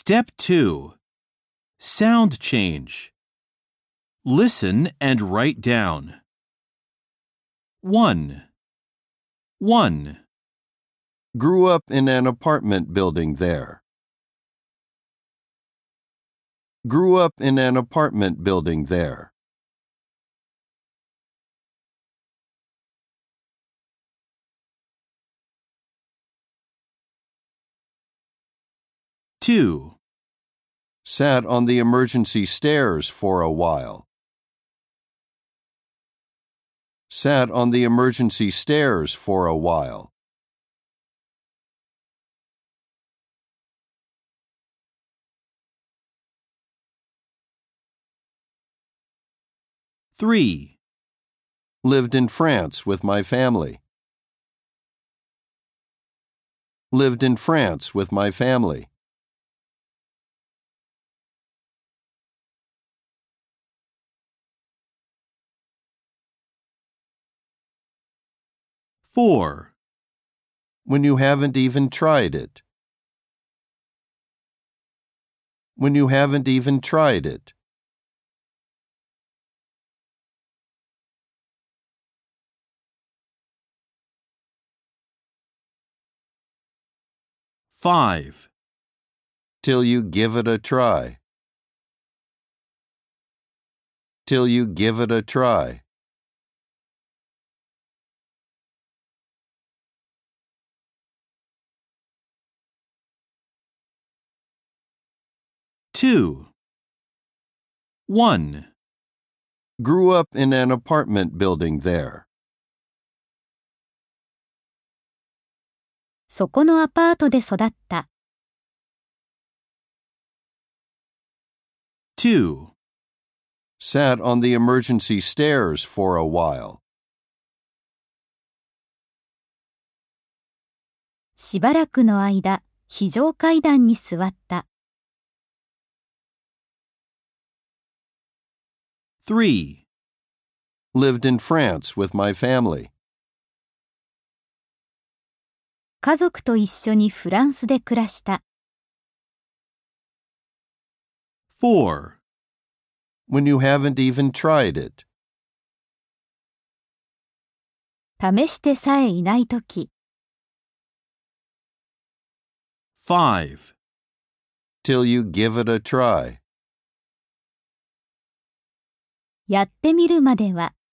Step 2. Sound change. Listen and write down. 1. 1. Grew up in an apartment building there. Grew up in an apartment building there. 2. Sat on the emergency stairs for a while. Sat on the emergency stairs for a while. 3. Lived in France with my family. Lived in France with my family. 4. When you haven't even tried it. When you haven't even tried it. 5. Till you give it a try. Till you give it a try. 2. 1. Grew up in an apartment building there. そこのアパートで育った。 2. Sat on the emergency stairs for a while. しばらくの間、非常階段に座った。 3. Lived in France with my family. 家族と一緒にフランスで暮らした。 4. When you haven't even tried it. 試してさえいないとき。 5. Till you give it a try. やってみるまでは。